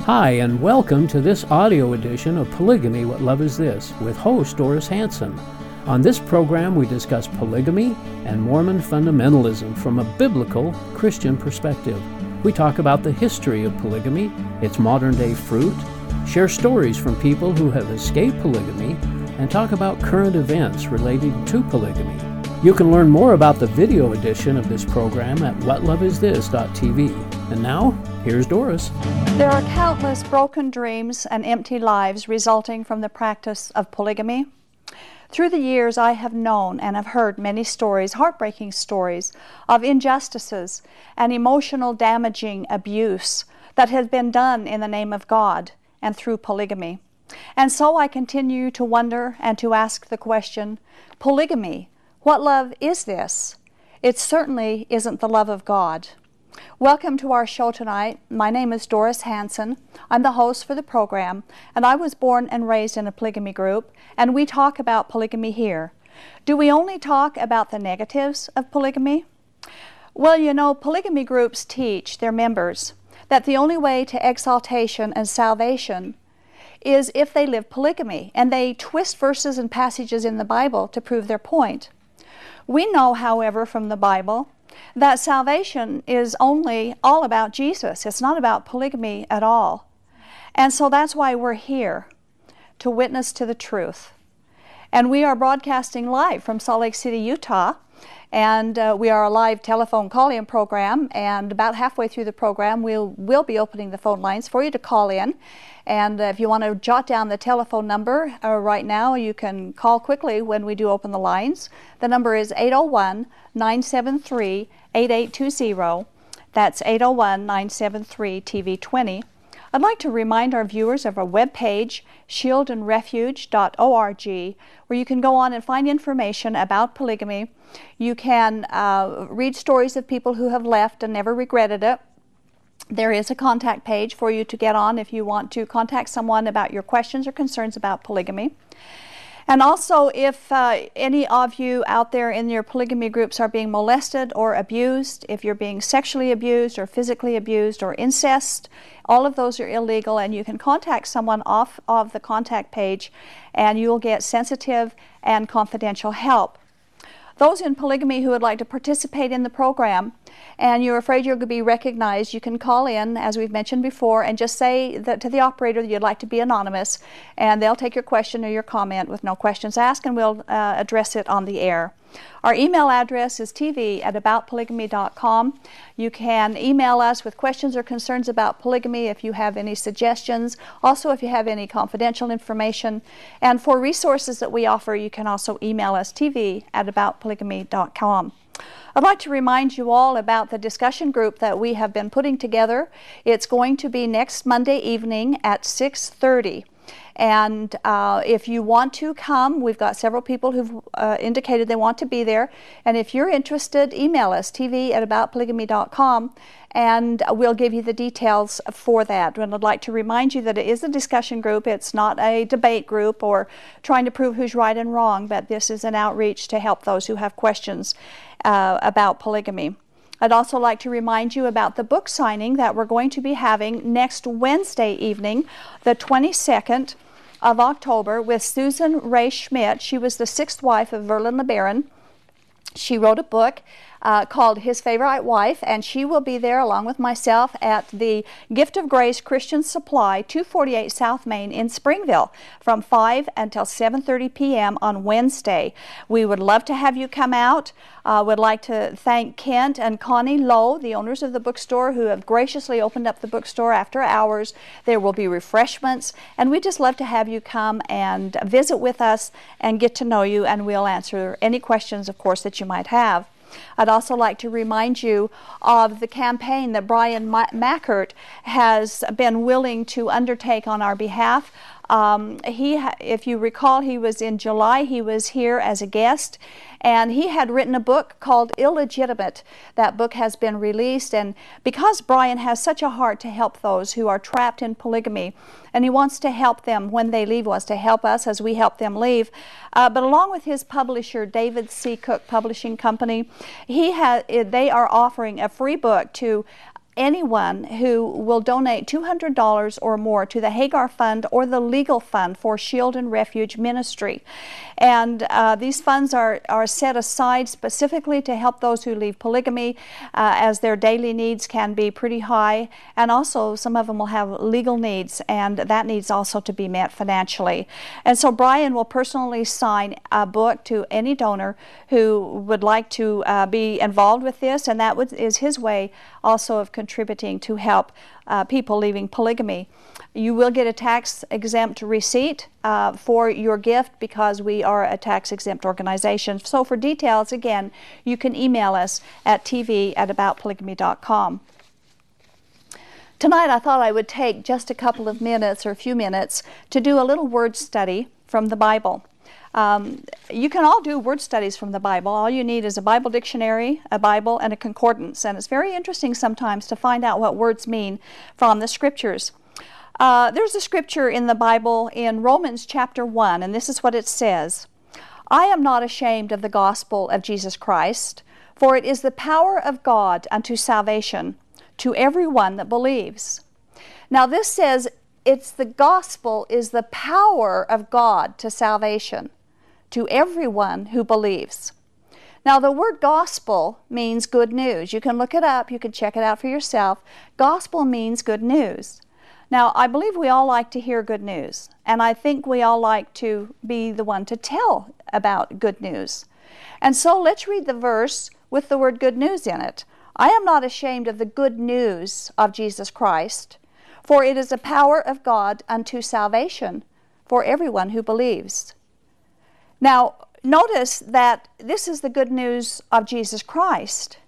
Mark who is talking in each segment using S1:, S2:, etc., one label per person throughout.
S1: Hi, and welcome to this audio edition of Polygamy, What Love Is This? With host Doris Hanson. On this program, we discuss polygamy and Mormon fundamentalism from a biblical Christian perspective. We talk about the history of polygamy, its modern-day fruit, share stories from people who have escaped polygamy, and talk about current events relating to polygamy. You can learn more about the video edition of this program at whatloveisthis.tv. And now, here's Doris.
S2: There are countless broken dreams and empty lives resulting from the practice of polygamy. Through the years, I have known and have heard many stories, heartbreaking stories, of injustices and emotional damaging abuse that has been done in the name of God and through polygamy. And so I continue to wonder and to ask the question, polygamy, what love is this? It certainly isn't the love of God. Welcome to our show tonight. My name is Doris Hanson. I'm the host for the program, and I was born and raised in a polygamy group, and we talk about polygamy here. Do we only talk about the negatives of polygamy? Well, you know, polygamy groups teach their members that the only way to exaltation and salvation is if they live polygamy, and they twist verses and passages in the Bible to prove their point. We know, however, from the Bible that salvation is only all about Jesus. It's not about polygamy at all. And so that's why we're here, to witness to the truth. And we are broadcasting live from Salt Lake City, Utah. And we are a live telephone call-in program. And about halfway through the program, we'll be opening the phone lines for you to call in. And if you want to jot down the telephone number right now, you can call quickly when we do open the lines. The number is 801-973-8820. That's 801-973-TV20. I'd like to remind our viewers of our webpage, shieldandrefuge.org, where you can go on and find information about polygamy. You can read stories of people who have left and never regretted it. There is a contact page for you to get on if you want to contact someone about your questions or concerns about polygamy. And also, if any of you out there in your polygamy groups are being molested or abused, if you're being sexually abused or physically abused or incest, all of those are illegal, and you can contact someone off of the contact page and you'll get sensitive and confidential help. Those in polygamy who would like to participate in the program and you're afraid you're going to be recognized, you can call in, as we've mentioned before, and just say that to the operator that you'd like to be anonymous, and they'll take your question or your comment with no questions asked, and we'll address it on the air. Our email address is tv@aboutpolygamy.com. You can email us with questions or concerns about polygamy if you have any suggestions. Also, if you have any confidential information. And for resources that we offer, you can also email us tv@aboutpolygamy.com. I'd like to remind you all about the discussion group that we have been putting together. It's going to be next Monday evening at 6:30. And if you want to come, we've got several people who've indicated they want to be there. And if you're interested, email us, tv@aboutpolygamy.com, and we'll give you the details for that. And I'd like to remind you that it is a discussion group. It's not a debate group or trying to prove who's right and wrong, but this is an outreach to help those who have questions about polygamy. I'd also like to remind you about the book signing that we're going to be having next Wednesday evening, the 22nd of October, with Susan Ray Schmidt. She was the sixth wife of Verlin LeBaron. She wrote a book called His Favorite Wife, and she will be there along with myself at the Gift of Grace Christian Supply, 248 South Main in Springville, from 5 until 7:30 p.m. on Wednesday. We would love to have you come out. Would like to thank Kent and Connie Lowe, the owners of the bookstore, who have graciously opened up the bookstore after hours. There will be refreshments, and we'd just love to have you come and visit with us and get to know you, and we'll answer any questions, of course, that you might have. I'd also like to remind you of the campaign that Brian Mackert has been willing to undertake on our behalf. If you recall, he was in July, he was here as a guest, and he had written a book called Illegitimate. That book has been released, and because Brian has such a heart to help those who are trapped in polygamy, and he wants to help them when they leave, wants to help us as we help them leave. But along with his publisher, David C. Cook Publishing Company, they are offering a free book to anyone who will donate $200 or more to the Hagar Fund or the Legal Fund for Shield and Refuge Ministry. And these funds are set aside specifically to help those who leave polygamy, as their daily needs can be pretty high, and also some of them will have legal needs, and that needs also to be met financially. And so Brian will personally sign a book to any donor who would like to be involved with this, and that is his way also of contributing to help people leaving polygamy. You will get a tax-exempt receipt for your gift because we are a tax-exempt organization. So for details, again, you can email us at tv@aboutpolygamy.com. Tonight I thought I would take just a couple of minutes or a few minutes to do a little word study from the Bible. You can all do word studies from the Bible. All you need is a Bible dictionary, a Bible, and a concordance. And it's very interesting sometimes to find out what words mean from the scriptures. There's a scripture in the Bible in Romans chapter 1, and this is what it says. I am not ashamed of the gospel of Jesus Christ, for it is the power of God unto salvation to everyone that believes. Now this says it's the gospel is the power of God to salvation to everyone who believes. Now the word gospel means good news. You can look it up, you can check it out for yourself. Gospel means good news. Now I believe we all like to hear good news, and I think we all like to be the one to tell about good news. And so let's read the verse with the word good news in it. I am not ashamed of the good news of Jesus Christ, for it is the power of God unto salvation for everyone who believes. Now, notice that this is the good news of Jesus Christ.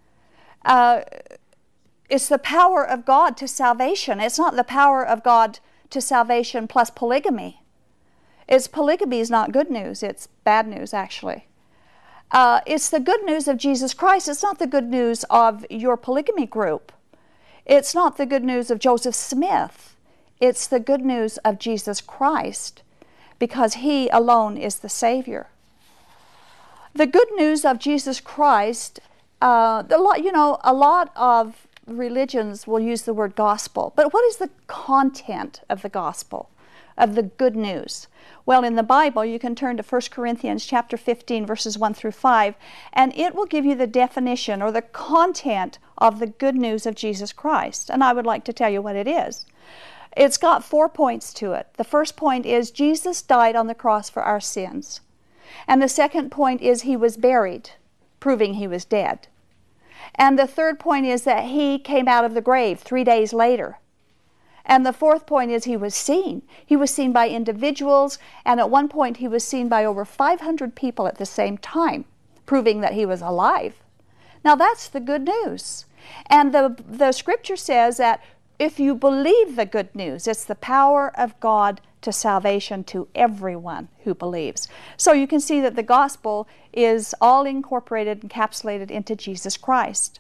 S2: It's the power of God to salvation. It's not the power of God to salvation plus polygamy. Polygamy is not good news. It's bad news, actually. It's the good news of Jesus Christ. It's not the good news of your polygamy group. It's not the good news of Joseph Smith. It's the good news of Jesus Christ, because He alone is the Savior. The good news of Jesus Christ, a lot of religions will use the word gospel, but what is the content of the gospel, of the good news? Well, in the Bible, you can turn to 1 Corinthians chapter 15, verses 1 through 5, and it will give you the definition or the content of the good news of Jesus Christ. And I would like to tell you what it is. It's got 4 points to it. The first point is Jesus died on the cross for our sins. And the second point is He was buried, proving He was dead. And the third point is that He came out of the grave 3 days later. And the fourth point is He was seen. He was seen by individuals, and at one point He was seen by over 500 people at the same time, proving that He was alive. Now that's the good news. And the scripture says that if you believe the good news, it's the power of God to salvation to everyone who believes. So you can see that the gospel is all incorporated, encapsulated into Jesus Christ.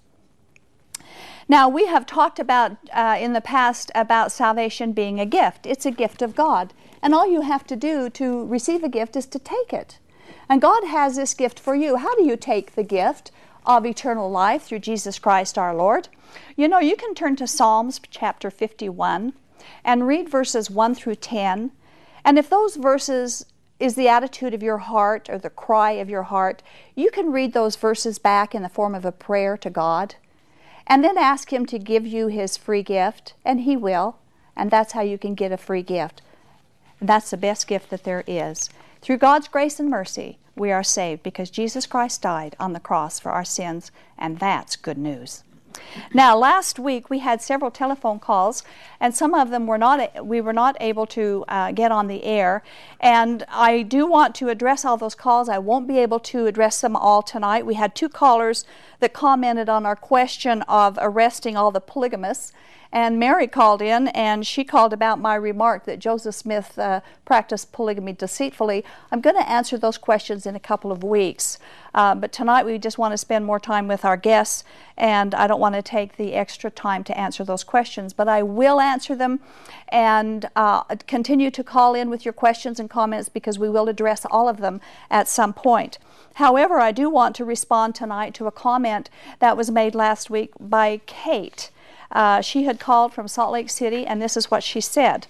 S2: Now, we have talked about in the past about salvation being a gift. It's a gift of God. And all you have to do to receive a gift is to take it. And God has this gift for you. How do you take the gift of eternal life through Jesus Christ our Lord? You know, you can turn to Psalms chapter 51 and read verses 1 through 10. And if those verses is the attitude of your heart or the cry of your heart, you can read those verses back in the form of a prayer to God. And then ask Him to give you His free gift, and He will. And that's how you can get a free gift. And that's the best gift that there is. Through God's grace and mercy, we are saved because Jesus Christ died on the cross for our sins, and that's good news. Now, last week we had several telephone calls, and some of them we were not able to get on the air. And I do want to address all those calls. I won't be able to address them all tonight. We had 2 callers that commented on our question of arresting all the polygamists. And Mary called in, and she called about my remark that Joseph Smith practiced polygamy deceitfully. I'm going to answer those questions in a couple of weeks. But tonight we just want to spend more time with our guests, and I don't want to take the extra time to answer those questions. But I will answer them, and continue to call in with your questions and comments because we will address all of them at some point. However, I do want to respond tonight to a comment that was made last week by Kate. She had called from Salt Lake City, and this is what she said.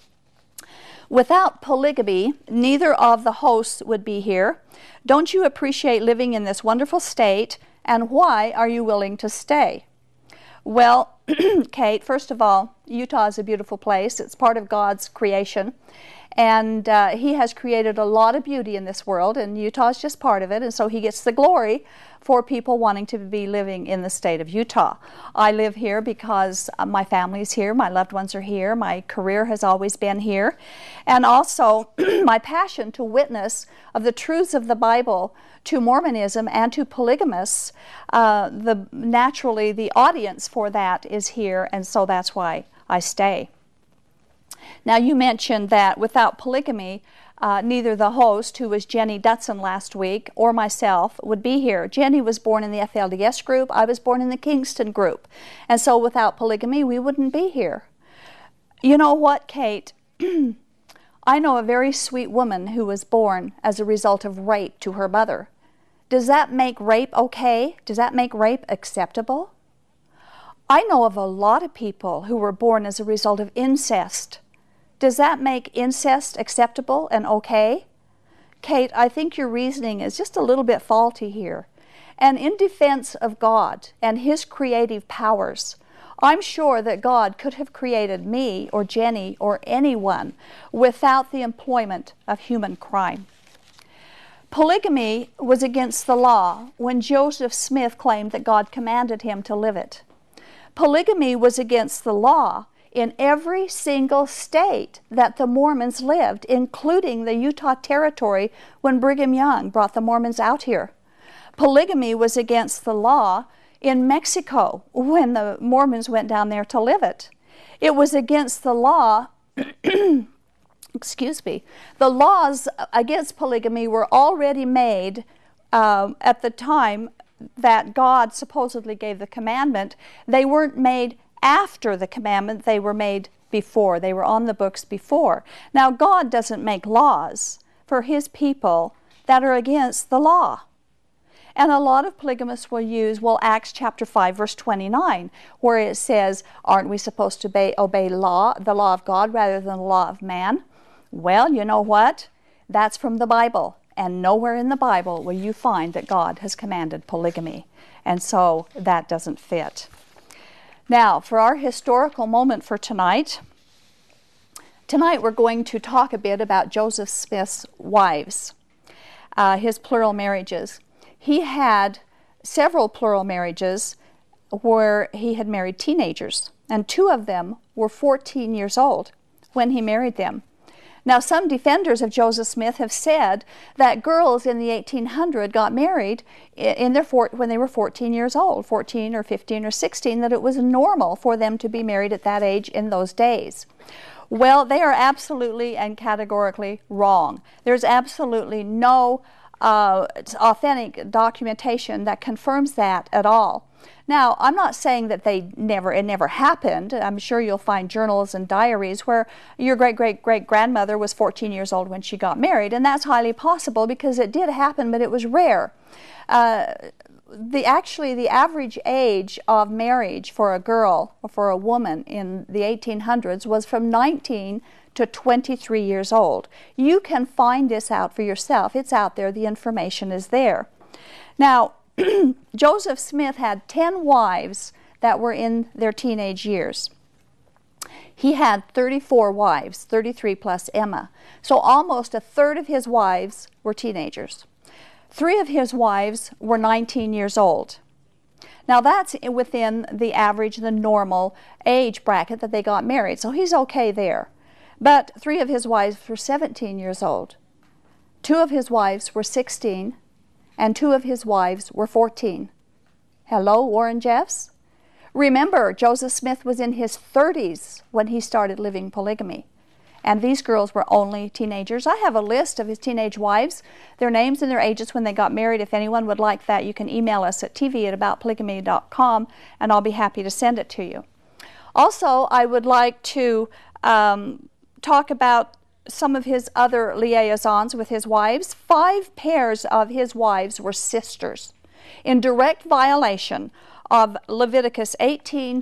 S2: Without polygamy, neither of the hosts would be here. Don't you appreciate living in this wonderful state, and why are you willing to stay? Well, Kate, first of all, Utah is a beautiful place. It's part of God's creation, and He has created a lot of beauty in this world, and Utah is just part of it, and so He gets the glory for people wanting to be living in the state of Utah. I live here because my family's here, my loved ones are here, my career has always been here, and also my passion to witness of the truths of the Bible to Mormonism and to polygamists. Naturally, the audience for that is here, and so that's why I stay. Now, you mentioned that without polygamy, neither the host, who was Jenny Dutson last week, or myself would be here. Jenny was born in the FLDS group. I was born in the Kingston group. And so without polygamy, we wouldn't be here. You know what, Kate? I know a very sweet woman who was born as a result of rape to her mother. Does that make rape okay? Does that make rape acceptable? I know of a lot of people who were born as a result of incest. Does that make incest acceptable and okay? Kate, I think your reasoning is just a little bit faulty here. And in defense of God and His creative powers, I'm sure that God could have created me or Jenny or anyone without the employment of human crime. Polygamy was against the law when Joseph Smith claimed that God commanded him to live it. Polygamy was against the law in every single state that the Mormons lived, including the Utah Territory when Brigham Young brought the Mormons out here. Polygamy was against the law in Mexico when the Mormons went down there to live it. It was against the law, excuse me, the laws against polygamy were already made at the time that God supposedly gave the commandment. They weren't made after the commandment, they were made before. They were on the books before. Now, God doesn't make laws for His people that are against the law. And a lot of polygamists will use, Acts chapter 5, verse 29, where it says, aren't we supposed to obey the law of God rather than the law of man? Well, you know what? That's from the Bible. And nowhere in the Bible will you find that God has commanded polygamy. And so that doesn't fit. Now, for our historical moment for tonight we're going to talk a bit about Joseph Smith's wives, his plural marriages. He had several plural marriages where he had married teenagers, and 2 of them were 14 years old when he married them. Now, some defenders of Joseph Smith have said that girls in the 1800s got married when they were 14 years old, 14 or 15 or 16, that it was normal for them to be married at that age in those days. Well, they are absolutely and categorically wrong. There's absolutely no authentic documentation that confirms that at all. Now, I'm not saying that it never happened. I'm sure you'll find journals and diaries where your great-great-great-grandmother was 14 years old when she got married, and that's highly possible because it did happen, but it was rare. The average age of marriage for a girl or for a woman in the 1800s was from 19 to 23 years old. You can find this out for yourself. It's out there. The information is there. Now, Joseph Smith had 10 wives that were in their teenage years. He had 34 wives, 33 plus Emma. So almost a third of his wives were teenagers. 3 of his wives were 19 years old. Now that's within the average, the normal age bracket that they got married. So he's okay there. But 3 of his wives were 17 years old. 2 of his wives were 16. And 2 of his wives were 14. Hello, Warren Jeffs? Remember, Joseph Smith was in his 30s when he started living polygamy. And these girls were only teenagers. I have a list of his teenage wives, their names and their ages when they got married. If anyone would like that, you can email us at tv@aboutpolygamy.com, and I'll be happy to send it to you. Also, I would like to talk about some of his other liaisons with his wives. 5 pairs of his wives were sisters, in direct violation of Leviticus 18,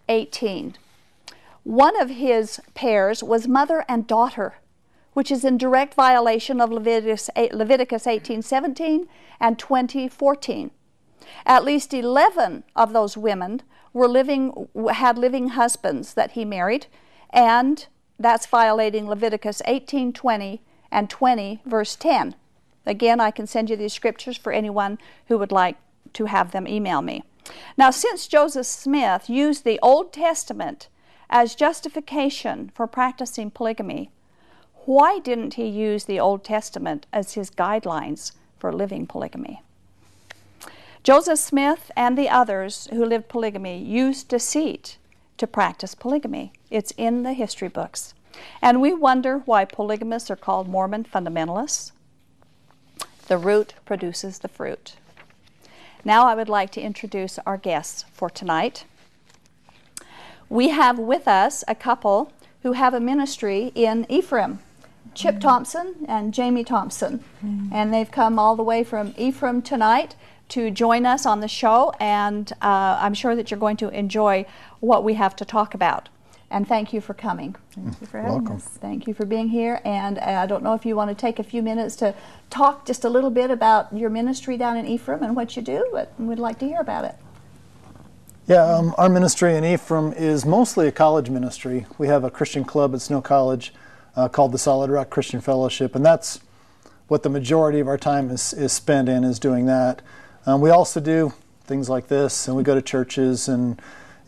S2: 18. One of his pairs was mother and daughter, which is in direct violation of Leviticus 18:17 and 20:14. At least 11 of those women had living husbands that he married, and that's violating Leviticus 18:20 and 20 verse 10. Again, I can send you these scriptures for anyone who would like to have them email me. Now, since Joseph Smith used the Old Testament as justification for practicing polygamy, why didn't he use the Old Testament as his guidelines for living polygamy? Joseph Smith and the others who lived polygamy used deceit to practice polygamy. It's in the history books. And we wonder why polygamists are called Mormon fundamentalists. The root produces the fruit. Now I would like to introduce our guests for tonight. We have with us a couple who have a ministry in Ephraim, Chip Thompson and Jamie Thompson. And they've come all the way from Ephraim tonight to join us on the show, and I'm sure that you're going to enjoy what we have to talk about. And thank you for coming.
S3: Thank you for having us.
S2: Thank you for being here. And I don't know if you want to take a few minutes to talk just a little bit about your ministry down in Ephraim and what you do, but we'd like to hear about it.
S3: Yeah, our ministry in Ephraim is mostly a college ministry. We have a Christian club at Snow College called the Solid Rock Christian Fellowship, and that's what the majority of our time is spent in, is doing that. We also do things like this, and we go to churches and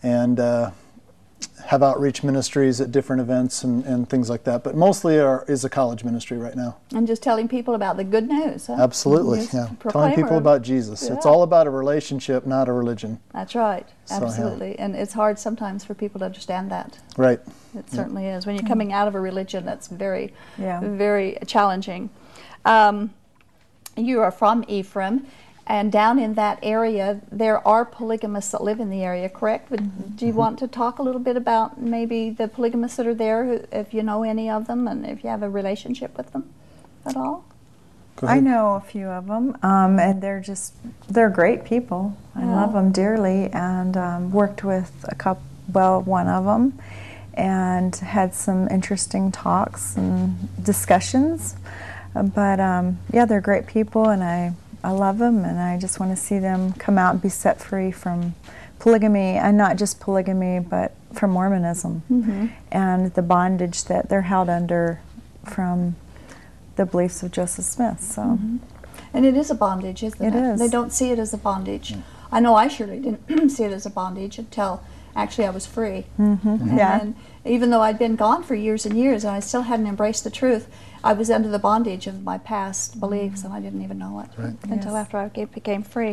S3: have outreach ministries at different events and things like that. But mostly is a college ministry right now.
S2: And just telling people about the good news. Huh?
S3: Absolutely, yeah. Telling people about Jesus. Yeah. It's all about a relationship, not a religion.
S2: That's right, absolutely.
S3: So, yeah.
S2: And it's hard sometimes for people to understand that.
S3: Right.
S2: It certainly is. When you're coming out of a religion, that's very, very challenging. You are from Ephraim. And down in that area, there are polygamists that live in the area, correct? Do you want to talk a little bit about maybe the polygamists that are there, if you know any of them, and if you have a relationship with them at all?
S4: I know a few of them, and they're great people. I love them dearly, and worked with one of them, and had some interesting talks and discussions. But yeah, they're great people, and I love them, and I just want to see them come out and be set free from polygamy, and not just polygamy, but from Mormonism and the bondage that they're held under from the beliefs of Joseph Smith. So,
S2: and it is a bondage, isn't it?
S4: It is.
S2: They don't see it as a bondage. I know I surely didn't see it as a bondage until actually I was free. And even though I'd been gone for years and years, and I still hadn't embraced the truth, I was under the bondage of my past beliefs, and I didn't even know it until after I became free.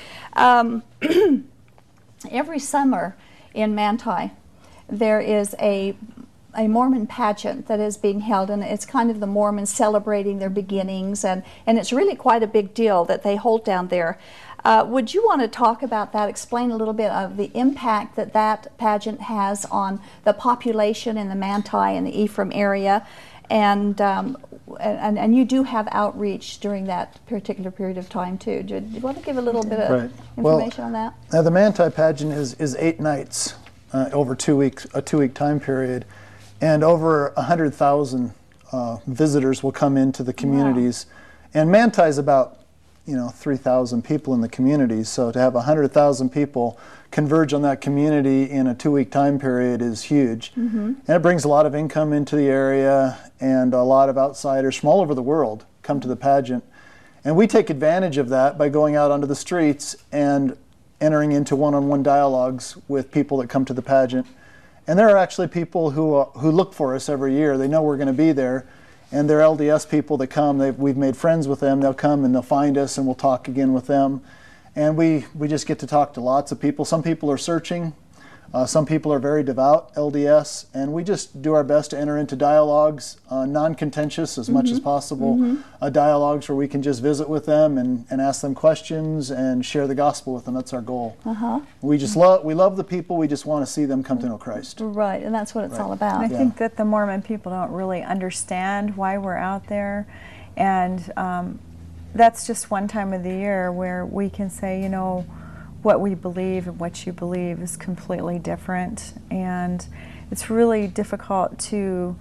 S2: Every summer in Manti, there is a Mormon pageant that is being held, and it's kind of the Mormons celebrating their beginnings, and it's really quite a big deal that they hold down there. Would you want to talk about that, explain a little bit of the impact that pageant has on the population in the Manti and the Ephraim area, and you do have outreach during that particular period of time too. Do you want to give a little bit of information on that?
S3: The Manti pageant is 8 nights over a 2-week time period, and over 100,000 visitors will come into the communities. And Manti is about 3,000 people in the community, so to have 100,000 people converge on that community in a 2-week time period is huge. And it brings a lot of income into the area, and a lot of outsiders from all over the world come to the pageant. And we take advantage of that by going out onto the streets and entering into one-on-one dialogues with people that come to the pageant. And there are actually people who look for us every year. They know we're going to be there. And they're LDS people that come. We've made friends with them. They'll come and they'll find us, and we'll talk again with them. And we just get to talk to lots of people. Some people are searching. Some people are very devout LDS. And we just do our best to enter into dialogues, non-contentious as much as possible, dialogues where we can just visit with them and ask them questions and share the gospel with them. That's our goal. We just we love the people. We just want to see them come to know Christ.
S2: Right, and that's what it's all about.
S4: I think that the Mormon people don't really understand why we're out there, and that's just one time of the year where we can say, what we believe and what you believe is completely different, and it's really difficult to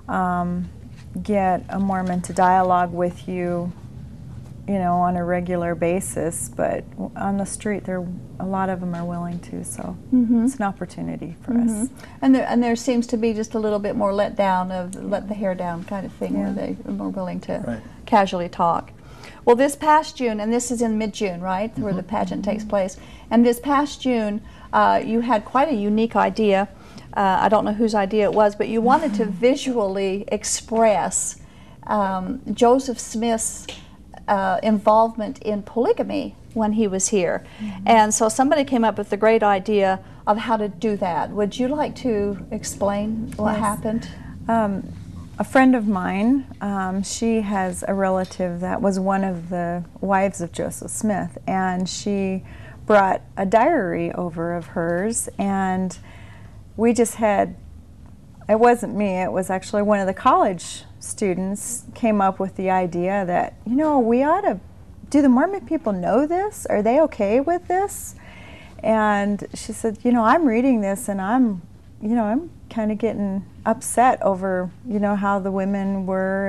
S4: get a Mormon to dialogue with you, on a regular basis, but on the street, a lot of them are willing to, so it's an opportunity for us.
S2: And there seems to be just a little bit more let the hair down kind of thing, where they are more willing to casually talk. Well, this past June, and this is in mid-June, right, where the pageant takes place, and this past June, you had quite a unique idea. I don't know whose idea it was, but you wanted to visually express Joseph Smith's involvement in polygamy when he was here. And so somebody came up with the great idea of how to do that. Would you like to explain what happened?
S4: A friend of mine, she has a relative that was one of the wives of Joseph Smith, and she brought a diary over of hers, and we just had, it wasn't me, it was actually one of the college students came up with the idea that, we ought to, do the Mormon people know this? Are they okay with this? And she said, I'm reading this and I'm kind of getting upset over, how the women were,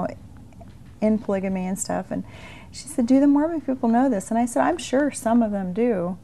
S4: in polygamy and stuff. And she said, do the Mormon people know this? And I said, I'm sure some of them do.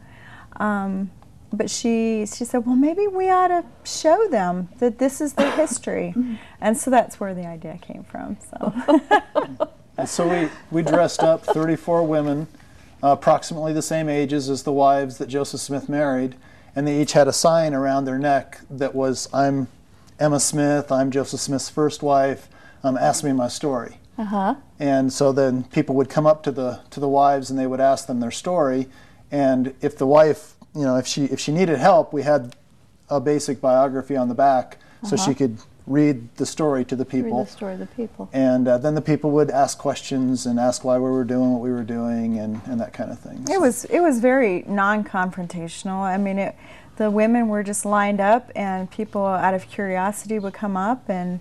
S4: But she said, well, maybe we ought to show them that this is their history. And so that's where the idea came from. So,
S3: and so we dressed up 34 women, approximately the same ages as the wives that Joseph Smith married, and they each had a sign around their neck that was, I'm Emma Smith, I'm Joseph Smith's first wife, ask me my story. And so then people would come up to the wives and they would ask them their story, and if the wife, if she needed help, we had a basic biography on the back so she could read the story to the people.
S2: Read the story to the people.
S3: And then the people would ask questions and ask why we were doing what we were doing and that kind of thing.
S4: It was very non-confrontational. I mean, the women were just lined up, and people out of curiosity would come up, and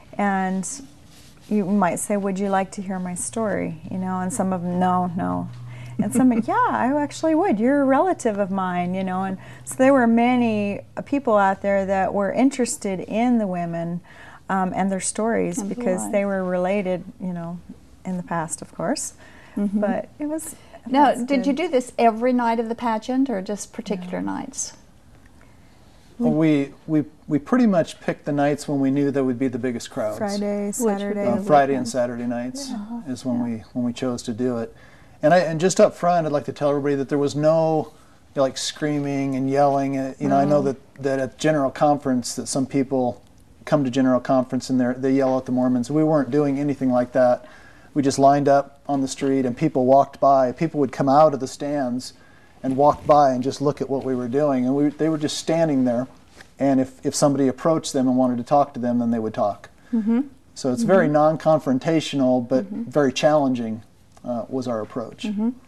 S4: you might say, would you like to hear my story? And some of them, no. And somebody, yeah, I actually would. You're a relative of mine, And so there were many people out there that were interested in the women and their stories because they were related, in the past, of course. But it was.
S2: Now, did you do this every night of the pageant, or just particular nights?
S3: Well, we pretty much picked the nights when we knew there would be the biggest crowds.
S4: Friday, Saturday.
S3: Friday and Saturday nights is when we chose to do it. And just up front, I'd like to tell everybody that there was no screaming and yelling. I know that at General Conference that some people come to General Conference and they yell at the Mormons. We weren't doing anything like that. We just lined up on the street and people walked by. People would come out of the stands and walk by and just look at what we were doing. And they were just standing there. And if somebody approached them and wanted to talk to them, then they would talk. So it's very non-confrontational, but very challenging. Was our approach.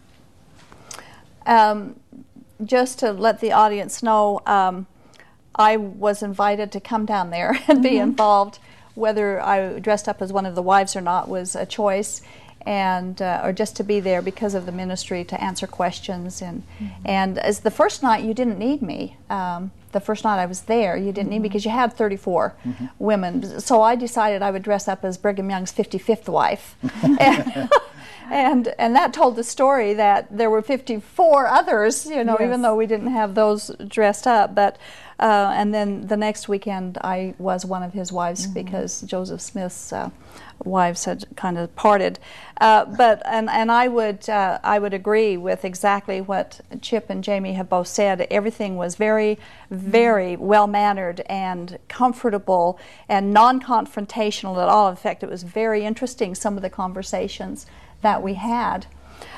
S2: Just to let the audience know, I was invited to come down there and be involved. Whether I dressed up as one of the wives or not was a choice, and or just to be there because of the ministry to answer questions. And as the first night, you didn't need me. The first night I was there, you didn't need me because you had 34 women. So I decided I would dress up as Brigham Young's 55th wife. And that told the story that there were 54 others, even though we didn't have those dressed up. But and then the next weekend, I was one of his wives because Joseph Smith's wives had kind of parted. But I would agree with exactly what Chip and Jamie have both said. Everything was very, very well mannered and comfortable and non-confrontational at all. In fact, it was very interesting, some of the conversations that we had.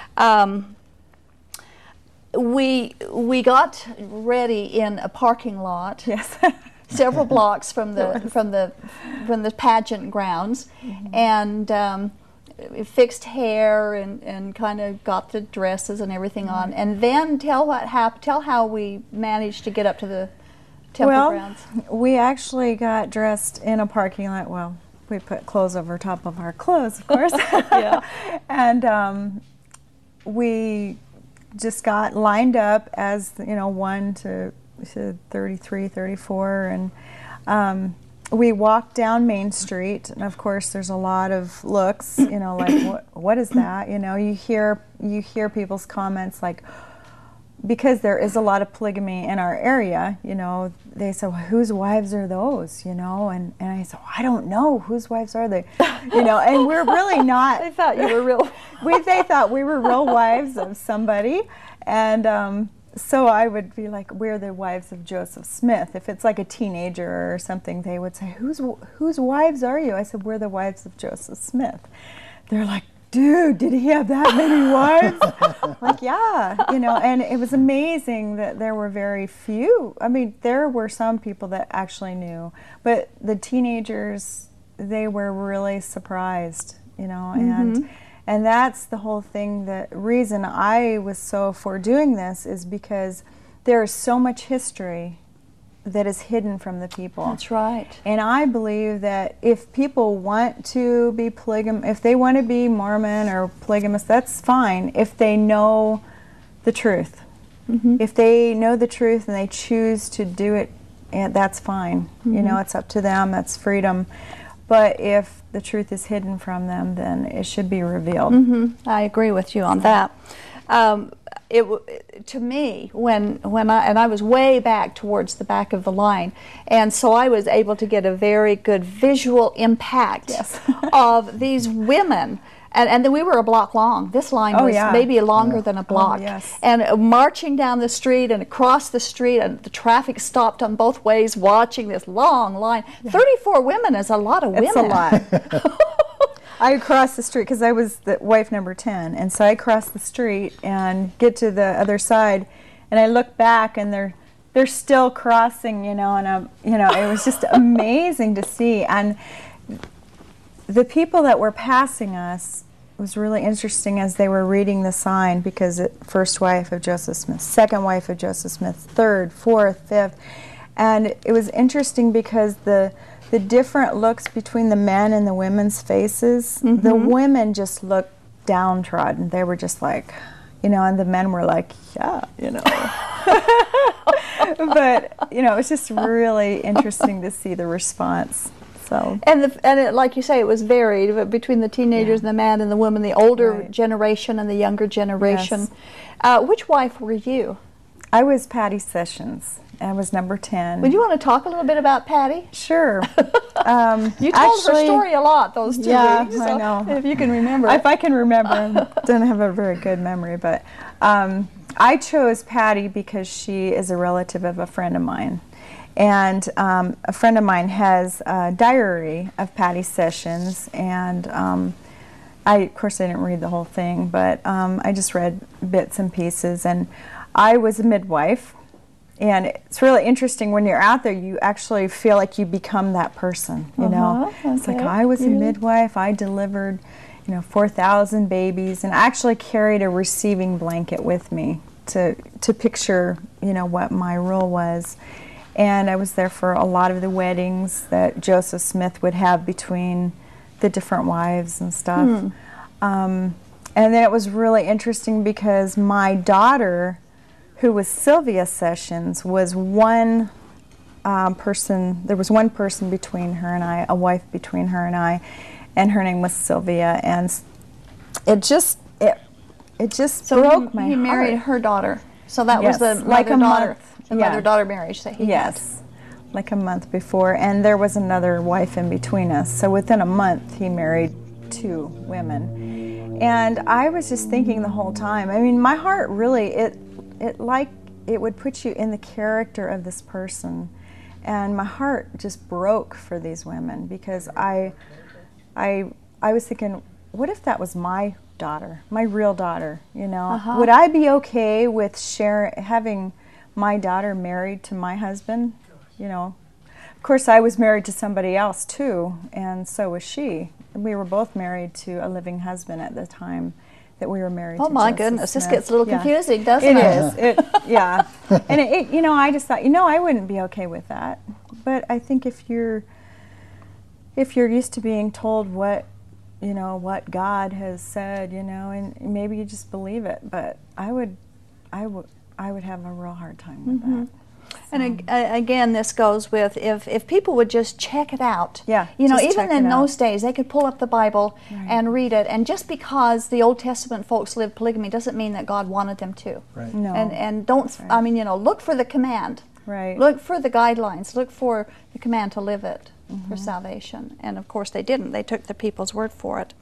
S2: We got ready in a parking lot, several blocks from the pageant grounds, and fixed hair and kind of got the dresses and everything on. And then tell how we managed to get up to the temple grounds.
S4: We actually got dressed in a parking lot. Well, we put clothes over top of our clothes, of course. And we just got lined up as, 1 to 33, 34, and we walked down Main Street, and of course there's a lot of looks, like what is that? You hear people's comments like, because there is a lot of polygamy in our area, they say, well, whose wives are those? And I said, well, I don't know, whose wives are they? And we're really not.
S2: They thought you were real.
S4: They thought we were real wives of somebody, and so I would be like, we're the wives of Joseph Smith. If it's like a teenager or something, they would say, whose wives are you? I said, we're the wives of Joseph Smith. They're like, dude, did he have that many wives? Like, yeah, and it was amazing that there were very few. I mean, there were some people that actually knew, but the teenagers, they were really surprised, and that's the whole thing. The reason I was so for doing this is because there is so much history that is hidden from the people.
S2: That's right.
S4: And I believe that if people want to be if they want to be Mormon or polygamous, that's fine if they know the truth. Mm-hmm. If they know the truth and they choose to do it, that's fine. Mm-hmm. It's up to them. That's freedom. But if the truth is hidden from them, then it should be revealed.
S2: Mm-hmm. I agree with you on that. To me, when I was way back towards the back of the line, and so I was able to get a very good visual impact of these women. And then we were a block long. This line was maybe longer than a block. And marching down the street and across the street, and the traffic stopped on both ways watching this long line. 34 women is a lot of women.
S4: It's a lot. I crossed the street because I was the wife number 10, and so I crossed the street and get to the other side, and I look back and they're still crossing, and it was just amazing to see. And the people that were passing us, it was really interesting as they were reading the sign, because first wife of Joseph Smith, second wife of Joseph Smith, third, fourth, fifth, and it was interesting because the different looks between the men and the women's faces, mm-hmm. the women just looked downtrodden. They were just like, and the men were like, yeah, But, it was just really interesting to see the response. So.
S2: And like you say, it was varied between the teenagers and the man and the woman, the older generation and the younger generation. Yes. Which wife were you?
S4: I was Patty Sessions. I was number 10.
S2: Would you want to talk a little bit about Patty?
S4: Sure.
S2: You told her story a lot those 2 weeks. So
S4: I know.
S2: If you can remember.
S4: If I can remember. I don't have a very good memory, but I chose Patty because she is a relative of a friend of mine. And a friend of mine has a diary of Patty Sessions, and of course I didn't read the whole thing, but I just read bits and pieces, and I was a midwife. And it's really interesting when you're out there, you actually feel like you become that person, Okay. It's like, I was a midwife, I delivered, 4,000 babies, and I actually carried a receiving blanket with me to picture, what my role was. And I was there for a lot of the weddings that Joseph Smith would have between the different wives and stuff. And then it was really interesting because my daughter, who was Sylvia Sessions, was one person. There was one person between her and I, a wife between her and her name was Sylvia, and it just broke my heart.
S2: He married her daughter, so that was the mother-daughter. The mother-daughter marriage that he had.
S4: Like a month before, and there was another wife in between us. So within a month, he married 2 women, and I was just thinking the whole time. I mean, my heart really it would put you in the character of this person, and my heart just broke for these women because I was thinking, what if that was my daughter, my real daughter? Would I be okay with having my daughter married to my husband? Of course, I was married to somebody else too, and so was she. We were both married to a living husband at the time that we were married to.
S2: Oh my goodness, this gets a little confusing, doesn't it?
S4: It is. And I just thought, I wouldn't be okay with that. But I think if you're used to being told what God has said, and maybe you just believe it. But I would I would have a real hard time with that.
S2: And again, this goes with if people would just check it out.
S4: Yeah,
S2: you know,
S4: just
S2: even
S4: check
S2: in
S4: it out.
S2: those days, they could pull up the Bible and read it. And just because the Old Testament folks lived polygamy doesn't mean that God wanted them to.
S3: Right.
S4: No.
S2: And don't, I mean, you know, look for the command.
S4: Right.
S2: Look for the guidelines. Look for the command to live it for salvation. And of course, they didn't. They took the people's word for it.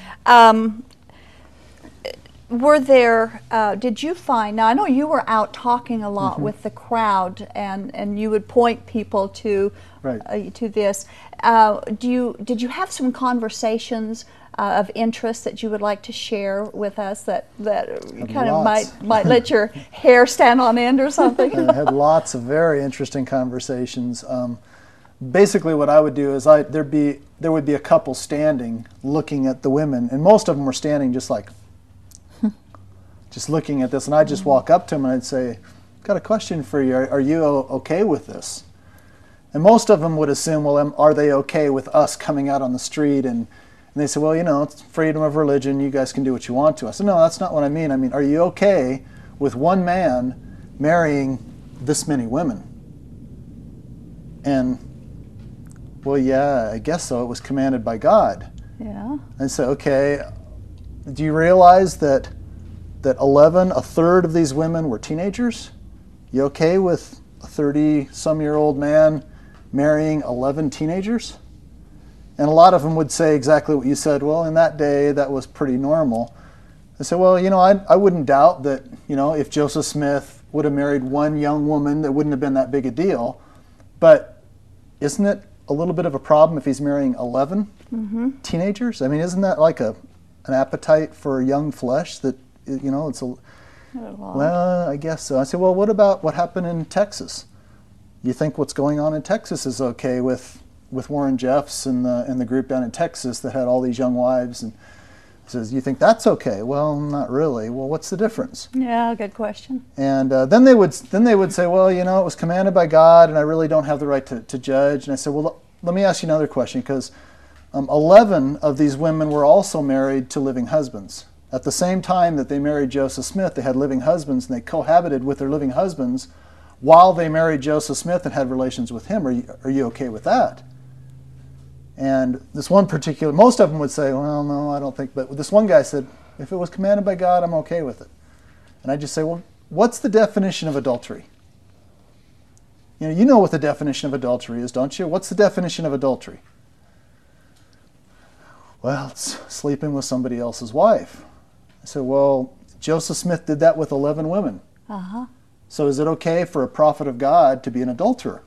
S2: Were there, did you find, now I know you were out talking a lot with the crowd and you would point people to to this. Did you have some conversations of interest that you would like to share with us that kind of might let your hair stand on end or something?
S3: I had lots of very interesting conversations. Basically what I would do is there would be a couple standing looking at the women, and most of them were standing just like, just looking at this, and I'd just walk up to them and I'd say, got a question for you, are you okay with this? And most of them would assume, well, are they okay with us coming out on the street? And they say, well, you know, it's freedom of religion, you guys can do what you want to. I said, no, that's not what I mean. I mean, are you okay with one man marrying this many women? And, well, yeah, I guess so, it was commanded by God.
S2: Yeah.
S3: I said, okay, do you realize that 11, a third of these women were teenagers? You okay with a 30-some-year-old man marrying 11 teenagers? And a lot of them would say exactly what you said. Well, in that day, that was pretty normal. I said, well, you know, I wouldn't doubt that, you know, if Joseph Smith would have married one young woman, that wouldn't have been that big a deal. But isn't it a little bit of a problem if he's marrying 11 teenagers? I mean, isn't that like an appetite for young flesh that, you know, it's well, I guess so. I said, well, what about what happened in Texas? You think what's going on in Texas is okay with Warren Jeffs and the group down in Texas that had all these young wives? And he says, you think that's okay? Well, not really. Well, what's the difference?
S2: Yeah, good question.
S3: And then they would say, well, you know, it was commanded by God, and I really don't have the right to judge. And I said, well, let me ask you another question, because 11 of these women were also married to living husbands. At the same time that they married Joseph Smith, they had living husbands, and they cohabited with their living husbands while they married Joseph Smith and had relations with him. Are you okay with that? And this one particular, most of them would say, well, no, I don't think, but this one guy said, if it was commanded by God, I'm okay with it. And I just say, well, what's the definition of adultery? You know what the definition of adultery is, don't you? What's the definition of adultery? Well, it's sleeping with somebody else's wife. I said, well, Joseph Smith did that with 11 women. So is it okay for a prophet of God to be an adulterer?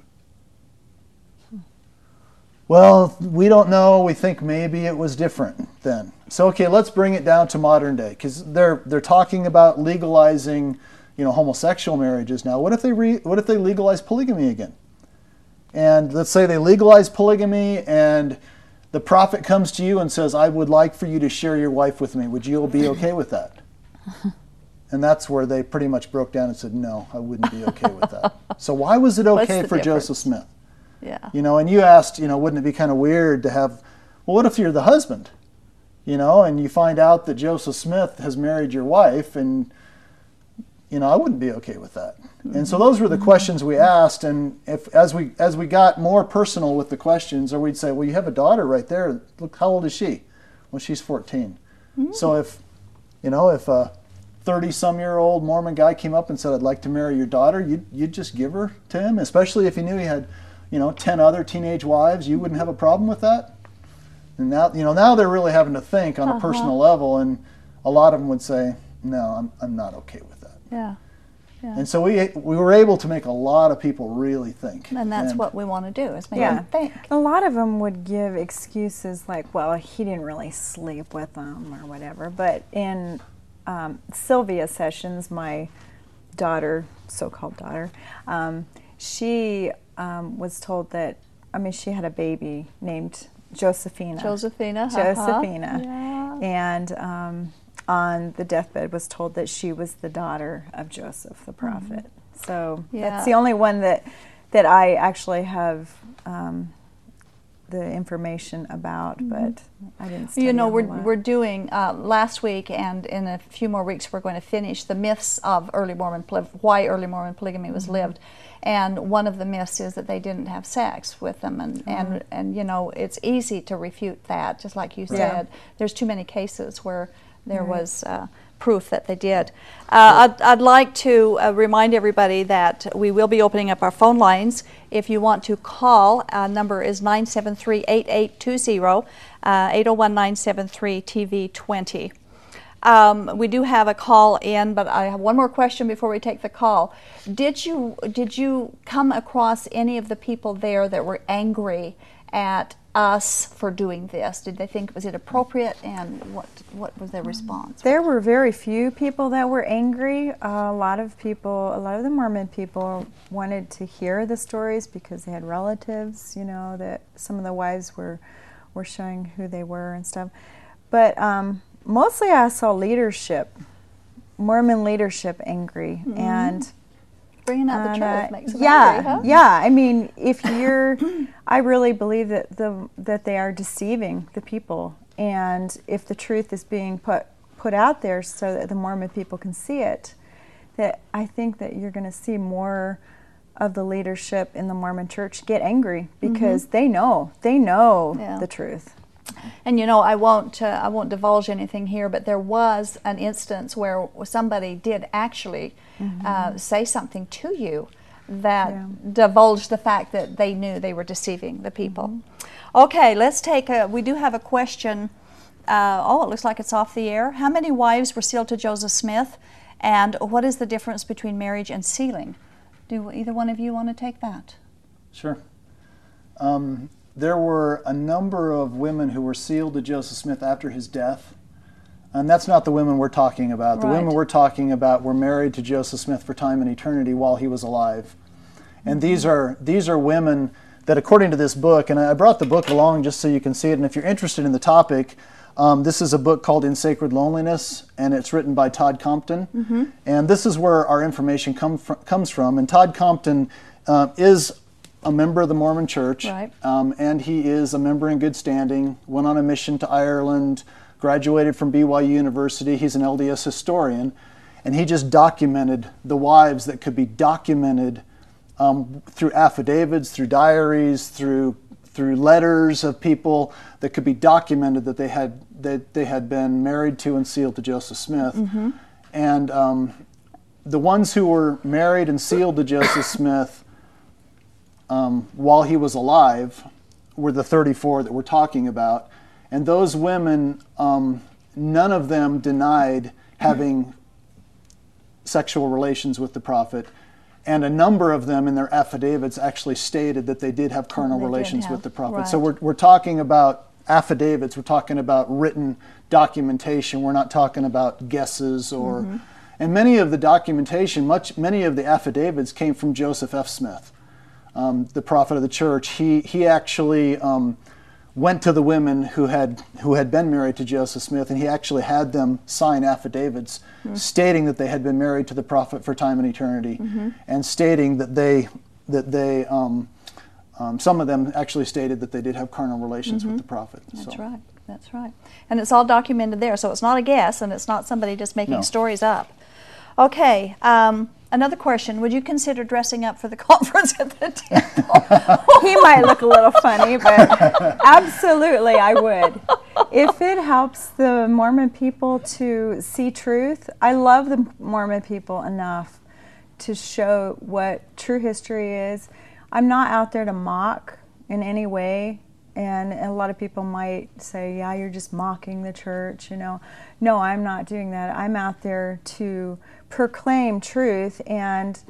S3: Well, we don't know. We think maybe it was different then. So, okay, let's bring it down to modern day, because they're talking about legalizing, you know, homosexual marriages now. What if they legalize polygamy again? And let's say they legalize polygamy, and the prophet comes to you and says, I would like for you to share your wife with me. Would you be okay with that? And that's where they pretty much broke down and said, no, I wouldn't be okay with that. So why was it okay for Joseph Smith?
S2: Yeah.
S3: You know, and you asked, you know, wouldn't it be kind of weird to have, well, what if you're the husband? You know, and you find out that Joseph Smith has married your wife, and, you know, I wouldn't be okay with that. And so those were the questions we asked, and as we got more personal with the questions, or we'd say, well, you have a daughter right there. Look, how old is she? Well, she's 14. So if a 30-some-year-old Mormon guy came up and said, I'd like to marry your daughter, you'd just give her to him, especially if you knew he had, you know, 10 other teenage wives. You wouldn't have a problem with that? And now, you know, now they're really having to think on a personal level, and a lot of them would say, no, I'm not okay with that.
S2: Yeah. Yeah.
S3: And so we were able to make a lot of people really think.
S2: And that's what we want to do, is make them think.
S4: A lot of them would give excuses like, well, he didn't really sleep with them or whatever. But in Sylvia Sessions, my daughter, so-called daughter, she was told that, I mean, she had a baby named Josephina.
S2: Josephina.
S4: Yeah. And on the deathbed was told that she was the daughter of Joseph, the prophet. So that's the only one that I actually have the information about, but I didn't study
S2: You know,
S4: a whole lot.
S2: we're doing last week, and in a few more weeks we're going to finish the myths of early Mormon why early Mormon polygamy was lived. And one of the myths is that they didn't have sex with them, and you know, it's easy to refute that, just like you said. There's too many cases where there was proof that they did. I'd like to remind everybody that we will be opening up our phone lines. If you want to call, number is 973-8820, 801-973-TV20. We do have a call in, but I have one more question before we take the call. Did you come across any of the people there that were angry at us for doing this? Did they think, was it appropriate, and what was their response?
S4: There were very few people that were angry. A lot of the Mormon people wanted to hear the stories because they had relatives, you know, that some of the wives were showing who they were and stuff. But mostly I saw Mormon leadership angry, and
S2: bringing out the truth makes them
S4: yeah,
S2: angry, huh?
S4: yeah. I mean, if you're, I really believe that they are deceiving the people, and if the truth is being put out there so that the Mormon people can see it, that I think that you're going to see more of the leadership in the Mormon Church get angry because they know the truth.
S2: And you know, I won't divulge anything here, but there was an instance where somebody did actually say something to you that divulged the fact that they knew they were deceiving the people. Okay, let's take we do have a question. It looks like it's off the air. How many wives were sealed to Joseph Smith, and what is the difference between marriage and sealing? Do either one of you want to take that?
S3: Sure. There were a number of women who were sealed to Joseph Smith after his death. And that's not the women we're talking about. The women we're talking about were married to Joseph Smith for time and eternity while he was alive. And these are women that, according to this book, and I brought the book along just so you can see it, and if you're interested in the topic, this is a book called In Sacred Loneliness, and it's written by Todd Compton. And this is where our information comes from. And Todd Compton is a member of the Mormon Church, and he is a member in good standing, went on a mission to Ireland, graduated from BYU University. He's an LDS historian, and he just documented the wives that could be documented through affidavits, through diaries, through letters of people that could be documented that they had been married to and sealed to Joseph Smith. And the ones who were married and sealed to Joseph Smith while he was alive were the 34 that we're talking about. And those women, none of them denied having sexual relations with the prophet. And a number of them in their affidavits actually stated that they did have carnal relations with the prophet. So we're talking about affidavits, we're talking about written documentation, we're not talking about guesses or... And many of the documentation, many of the affidavits came from Joseph F. Smith. The prophet of the church. He actually went to the women who had been married to Joseph Smith, and he actually had them sign affidavits stating that they had been married to the prophet for time and eternity, and stating that they some of them actually stated that they did have carnal relations with the prophet.
S2: That's right. That's right. And it's all documented there, so it's not a guess, and it's not somebody just making stories up. Okay. Another question, would you consider dressing up for the conference at the temple?
S4: He might look a little funny, but absolutely I would. If it helps the Mormon people to see truth, I love the Mormon people enough to show what true history is. I'm not out there to mock in any way, and a lot of people might say, yeah, you're just mocking the church, you know. No, I'm not doing that. I'm out there to proclaim truth, and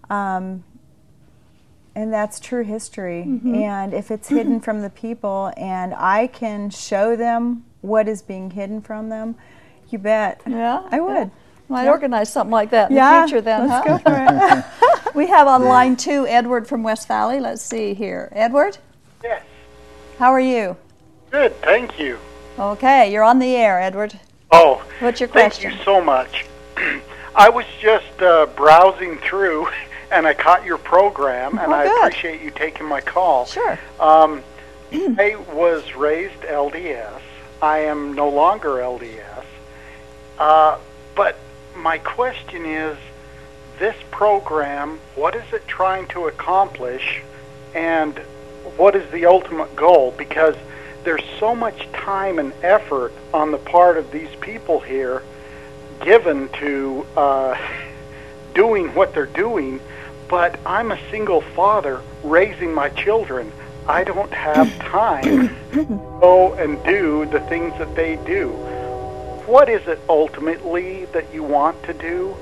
S4: that's true history. And if it's hidden from the people and I can show them what is being hidden from them, you bet.
S2: Yeah,
S4: I would.
S2: Might organize something like that in the future then,
S4: let's go for it.
S2: We have on line 2 Edward from West Valley. Let's see here. Edward?
S5: Yes.
S2: How are you?
S5: Good, thank you.
S2: Okay, you're on the air, Edward.
S5: Oh,
S2: what's your question?
S5: Thank you so much. I was just browsing through, and I caught your program, and I appreciate you taking my call.
S2: Sure.
S5: I was raised LDS. I am no longer LDS. But my question is, this program, what is it trying to accomplish, and what is the ultimate goal? Because there's so much time and effort on the part of these people here given to doing what they're doing, but I'm a single father raising my children. I don't have time to go and do the things that they do. What is it ultimately that you want to do?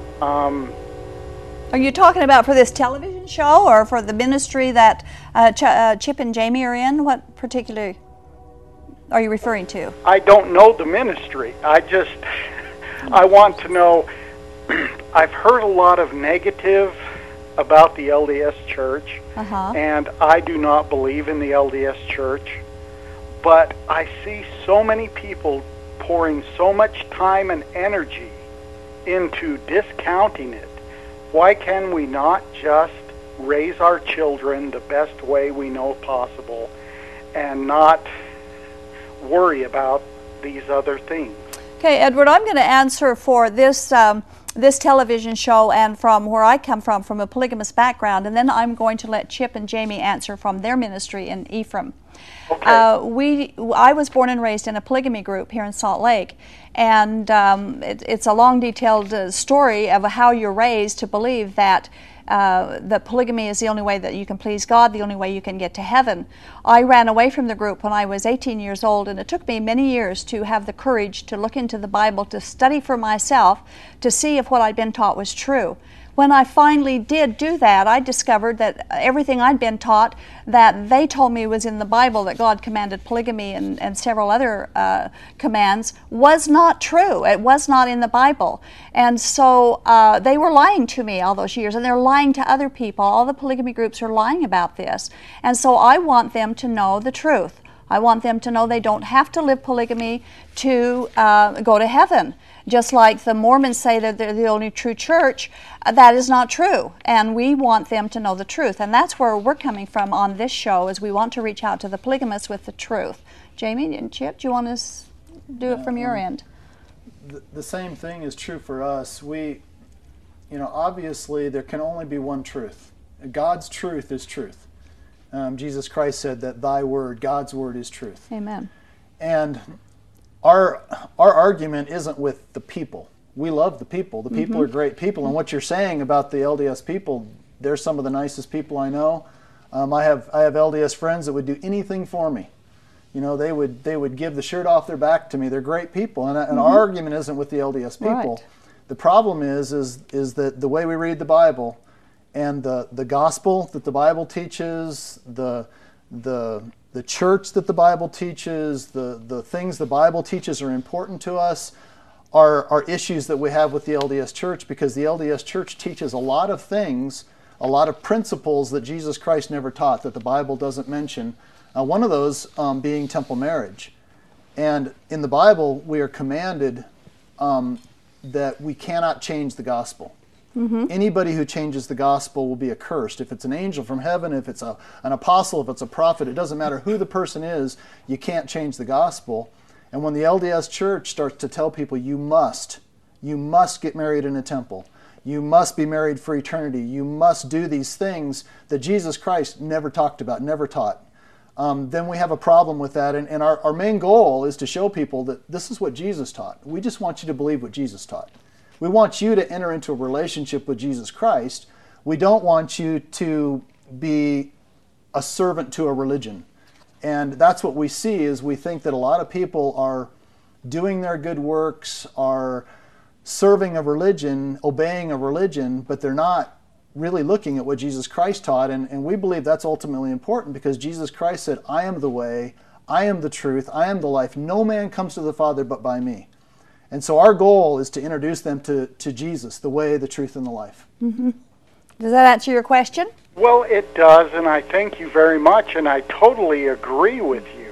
S2: Are you talking about for this television show or for the ministry that Chip and Jamie are in? What particularly are you referring to?
S5: I don't know the ministry. I want to know. I've heard a lot of negative about the LDS Church, and I do not believe in the LDS Church, but I see so many people pouring so much time and energy into discounting it. Why can we not just raise our children the best way we know possible and not worry about these other things?
S2: Okay, Edward, I'm going to answer for this this television show and from where I come from a polygamous background, and then I'm going to let Chip and Jamie answer from their ministry in Ephraim.
S5: Okay.
S2: I was born and raised in a polygamy group here in Salt Lake, and it's a long, detailed story of how you're raised to believe that polygamy is the only way that you can please God, the only way you can get to heaven. I ran away from the group when I was 18 years old, and it took me many years to have the courage to look into the Bible, to study for myself, to see if what I'd been taught was true. When I finally did do that, I discovered that everything I'd been taught that they told me was in the Bible, that God commanded polygamy and several other commands, was not true. It was not in the Bible. And so they were lying to me all those years, and they're lying to other people. All the polygamy groups are lying about this. And so I want them to know the truth. I want them to know they don't have to live polygamy to go to heaven. Just like the Mormons say that they're the only true church, that is not true. And we want them to know the truth. And that's where we're coming from on this show, is we want to reach out to the polygamists with the truth. Jamie and Chip, do you want to do it from your end?
S3: The same thing is true for us. Obviously there can only be one truth. God's truth is truth. Jesus Christ said that thy word, God's word, is truth.
S2: Amen.
S3: And our argument isn't with the people. We love the people. The people are great people. And what you're saying about the LDS people, they're some of the nicest people I know. I have LDS friends that would do anything for me. They would give the shirt off their back to me. They're great people. And our argument isn't with the LDS people. Right. The problem is that the way we read the Bible and the gospel that the Bible teaches, the church that the Bible teaches, the things the Bible teaches are important to us, are issues that we have with the LDS Church, because the LDS Church teaches a lot of things, a lot of principles that Jesus Christ never taught, that the Bible doesn't mention. One of those being temple marriage. And in the Bible, we are commanded that we cannot change the gospel. Anybody who changes the gospel will be accursed. If it's an angel from heaven, if it's an apostle, if it's a prophet, it doesn't matter who the person is, you can't change the gospel. And when the LDS Church starts to tell people you must get married in a temple, you must be married for eternity, you must do these things that Jesus Christ never talked about, never taught, then we have a problem with that. And our main goal is to show people that this is what Jesus taught. We just want you to believe what Jesus taught. We want you to enter into a relationship with Jesus Christ. We don't want you to be a servant to a religion. And that's what we see, is we think that a lot of people are doing their good works, are serving a religion, obeying a religion, but they're not really looking at what Jesus Christ taught. And we believe that's ultimately important, because Jesus Christ said, I am the way, I am the truth, I am the life. No man comes to the Father but by me. And so our goal is to introduce them to Jesus, the way, the truth, and the life.
S2: Does that answer your question?
S5: Well, it does, and I thank you very much, and I totally agree with you.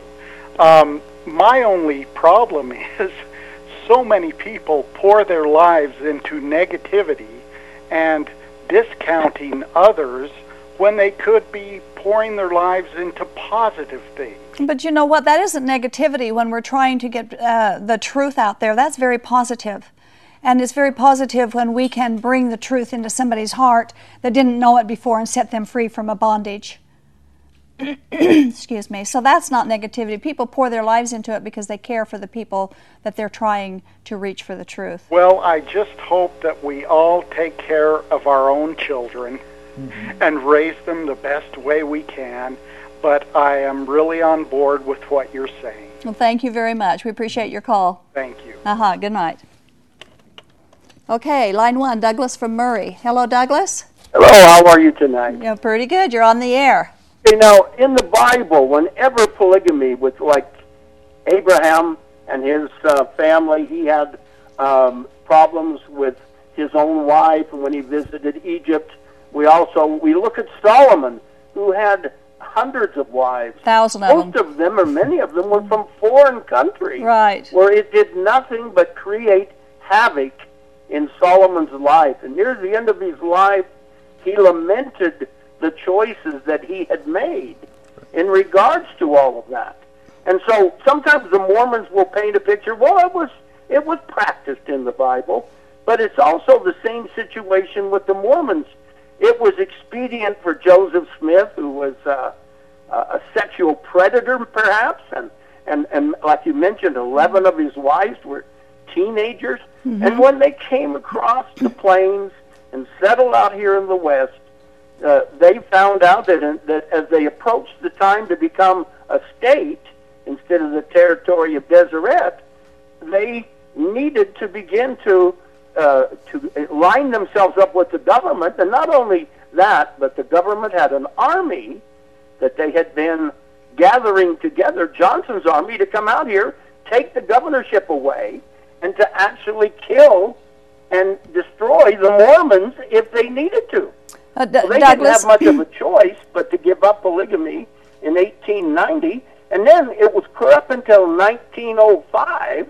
S5: My only problem is so many people pour their lives into negativity and discounting others when they could be pouring their lives into positive things.
S2: But you know what? That isn't negativity when we're trying to get the truth out there. That's very positive. And it's very positive when we can bring the truth into somebody's heart that didn't know it before and set them free from a bondage. Excuse me. So that's not negativity. People pour their lives into it because they care for the people that they're trying to reach for the truth.
S5: Well, I just hope that we all take care of our own children and raise them the best way we can. But I am really on board with what you're saying.
S2: Well, thank you very much. We appreciate your call.
S5: Thank you.
S2: Good night. Okay, line 1, Douglas from Murray. Hello, Douglas.
S6: Hello, how are you tonight?
S2: Yeah, pretty good. You're on the air.
S6: You know, in the Bible, whenever polygamy was like Abraham and his family, he had problems with his own wife, and when he visited Egypt, we look at Solomon, who had hundreds of wives.
S2: 1,000 of them.
S6: Most of them, or many of them, were from foreign countries.
S2: Right.
S6: Where it did nothing but create havoc in Solomon's life. And near the end of his life, he lamented the choices that he had made in regards to all of that. And so sometimes the Mormons will paint a picture, well, it was practiced in the Bible, but it's also the same situation with the Mormons. It was expedient for Joseph Smith, who was a sexual predator, perhaps, and like you mentioned, 11 of his wives were teenagers. And when they came across the plains and settled out here in the West, they found out that as they approached the time to become a state instead of the territory of Deseret, they needed to begin to line themselves up with the government. And not only that, but the government had an army that they had been gathering together, Johnson's army, to come out here, take the governorship away, and to actually kill and destroy the Mormons if they needed to. Well, they didn't have much of a choice but to give up polygamy in 1890, and then it was up until 1905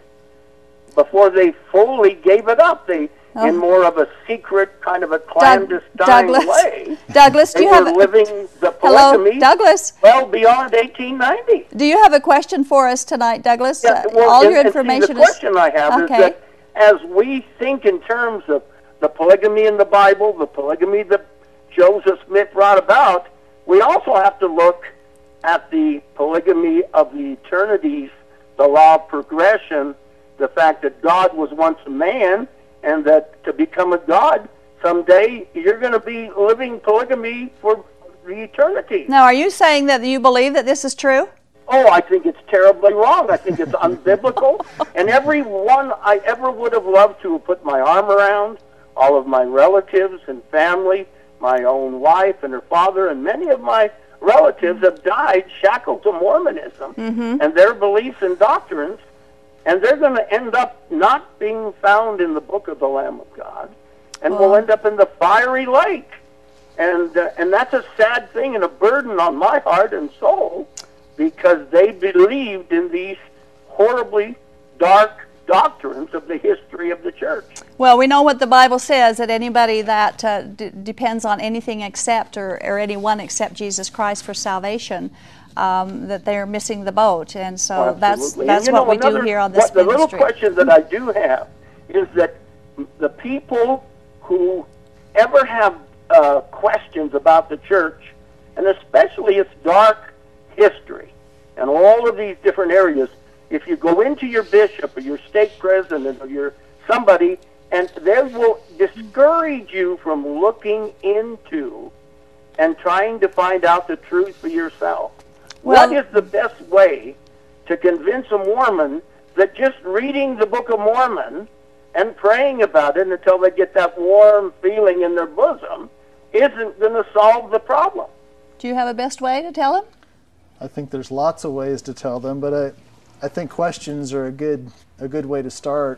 S6: before they fully gave it up. They, in more of a secret, kind of a clandestine way,
S2: Douglas,
S6: they were living the polygamy.
S2: Hello, Douglas.
S6: Well beyond 1890.
S2: Do you have a question for us tonight, Douglas?
S6: Yeah,
S2: all your information
S6: the question I have is that as we think in terms of the polygamy in the Bible, the polygamy that Joseph Smith brought about, we also have to look at the polygamy of the eternities, the law of progression, the fact that God was once a man, and that to become a God, someday you're going to be living polygamy for the eternity.
S2: Now, are you saying that you believe that this is true?
S6: Oh, I think it's terribly wrong. I think it's unbiblical. And everyone I ever would have loved to have put my arm around, all of my relatives and family, my own wife and her father, and many of my relatives have died shackled to Mormonism and their beliefs and doctrines, and they're going to end up not being found in the book of the Lamb of God, and will end up in the fiery lake. And that's a sad thing and a burden on my heart and soul, because they believed in these horribly dark doctrines of the history of the church.
S2: Well, we know what the Bible says, that anybody that depends on anything except or anyone except Jesus Christ for salvation, that they're missing the boat. And so that's what we do here on this ministry.
S6: The little question that I do have is that the people who ever have questions about the church, and especially its dark history and all of these different areas, if you go into your bishop or your stake president or your somebody, and they will discourage you from looking into and trying to find out the truth for yourself. Well, what is the best way to convince a Mormon that just reading the Book of Mormon and praying about it until they get that warm feeling in their bosom isn't going to solve the problem?
S2: Do you have a best way to tell them?
S3: I think there's lots of ways to tell them, but I think questions are a good way to start.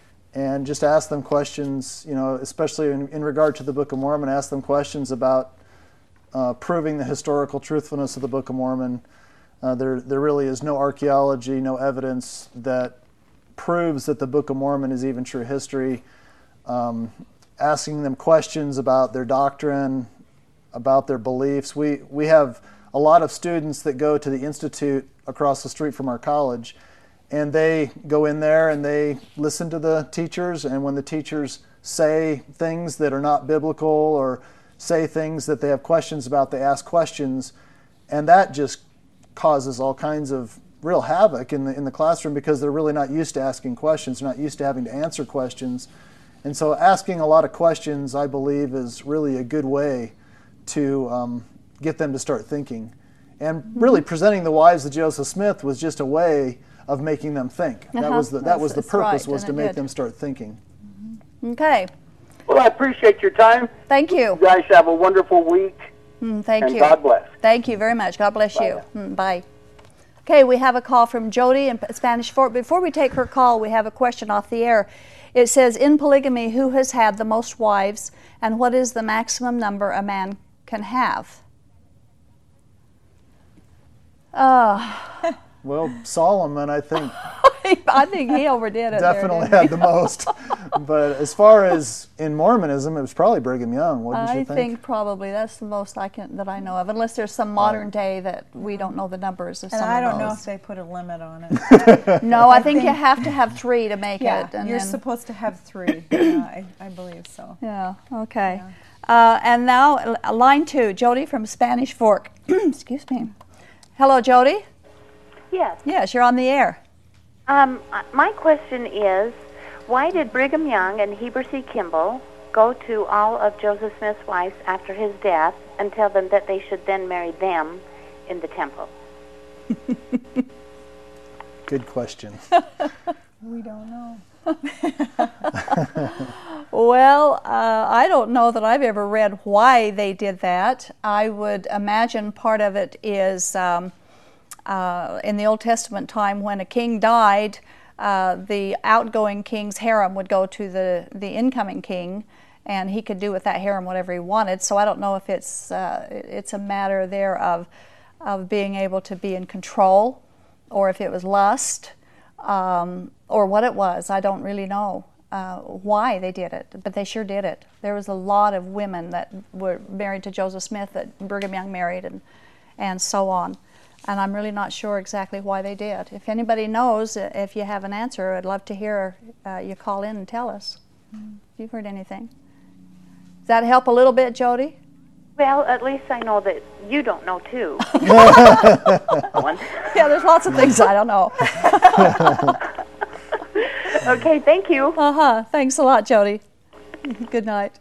S3: And just ask them questions, especially in regard to the Book of Mormon, ask them questions about proving the historical truthfulness of the Book of Mormon. There really is no archaeology, no evidence that proves that the Book of Mormon is even true history. Asking them questions about their doctrine, about their beliefs. We have a lot of students that go to the Institute across the street from our college, and they go in there and they listen to the teachers, and when the teachers say things that are not biblical or say things that they have questions about, they ask questions, and that just causes all kinds of real havoc in the classroom because they're really not used to asking questions, they're not used to having to answer questions. And so asking a lot of questions, I believe, is really a good way to get them to start thinking. And really presenting the wives of Joseph Smith was just a way of making them think. That was the purpose,
S2: right,
S3: was to make them start thinking.
S2: Okay.
S6: Well, I appreciate your time.
S2: Thank you.
S6: You guys have a wonderful week.
S2: Thank
S6: and
S2: you.
S6: God bless.
S2: Thank you very much. God bless
S6: Bye
S2: you. Bye. Okay, we have a call from Jody in Spanish Fort. Before we take her call, we have a question off the air. It says, in polygamy, who has had the most wives, and what is the maximum number a man can have?
S3: Well, Solomon, I think,
S2: I think he overdid it.
S3: definitely
S2: there,
S3: had the most. But as far as in Mormonism, it was probably Brigham Young, wouldn't you
S2: I
S3: think?
S2: think probably that's the most that I know of, unless there's some modern day that we don't know the numbers of
S4: And
S2: some
S4: I
S2: of
S4: don't know
S2: those.
S4: if they put a limit on it.
S2: No, I think you have to have 3 to make
S4: Yeah,
S2: it. And
S4: you're
S2: then,
S4: supposed to have 3. Yeah, I believe so.
S2: yeah, okay. And now, line 2, Jody from Spanish Fork. Excuse me. Hello, Jody.
S7: Yes.
S2: Yes, you're on the air.
S7: My question is, why did Brigham Young and Heber C. Kimball go to all of Joseph Smith's wives after his death and tell them that they should then marry them in the temple?
S3: Good question.
S4: We don't know.
S2: Well, I don't know that I've ever read why they did that. I would imagine part of it is in the Old Testament time when a king died, the outgoing king's harem would go to the incoming king, and he could do with that harem whatever he wanted. So I don't know if it's a matter there of being able to be in control, or if it was lust, or what it was. I don't really know why they did it, but they sure did it. There was a lot of women that were married to Joseph Smith that Brigham Young married, and so on. And I'm really not sure exactly why they did. If anybody knows, if you have an answer, I'd love to hear you call in and tell us if you've heard anything. Does that help a little bit, Jody?
S7: Well, at least I know that you don't know, too.
S2: Yeah, there's lots of things I don't know.
S7: Okay, thank you.
S2: Thanks a lot, Jody. Good night.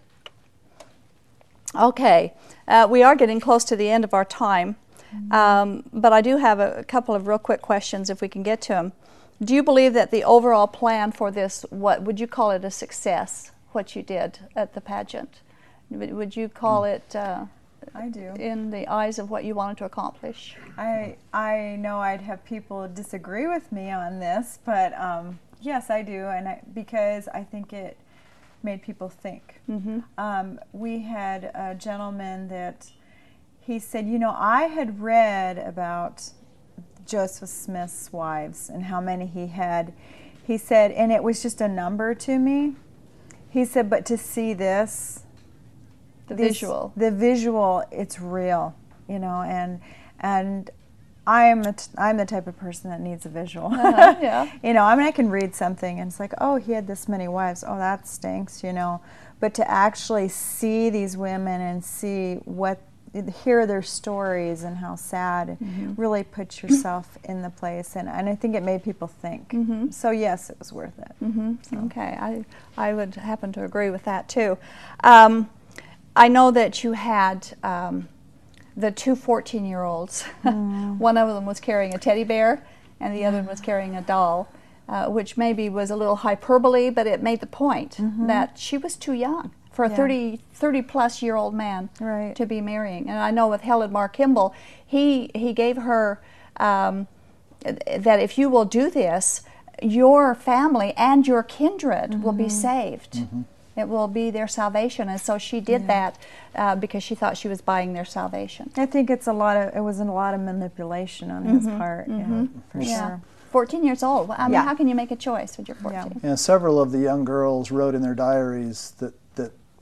S2: Okay, we are getting close to the end of our time, but I do have a couple of real quick questions if we can get to them. Do you believe that the overall plan for this, what would you call it a success, what you did at the pageant? Would you call it
S4: I do.
S2: in the eyes of what you wanted to accomplish?
S4: I know I'd have people disagree with me on this, but yes, I do, and because I think it made people think. We had a gentleman that he said, you know, I had read about Joseph Smith's wives and how many he had. He said, and it was just a number to me. He said, but to see this, the visual, it's real, you know, and I'm the type of person that needs a visual.
S2: Yeah.
S4: You know, I mean, I can read something and it's like, oh, he had this many wives. Oh, that stinks, you know. But to actually see these women and hear their stories and how sad, really put yourself in the place. And I think it made people think. So yes, it was worth it. So.
S2: Okay, I would happen to agree with that too. I know that you had the 2 14-year-olds. One of them was carrying a teddy bear, and the other one was carrying a doll, which maybe was a little hyperbole, but it made the point that she was too young for a 30-plus-year-old man to be marrying. And I know with Helen Mar Kimball, he gave her that if you will do this, your family and your kindred will be saved. It will be their salvation, and so she did that because she thought she was buying their salvation.
S4: I think it was a lot of manipulation on his part, for sure.
S2: 14 years old. I mean, how can you make a choice when you're 14?
S3: And several of the young girls wrote in their diaries that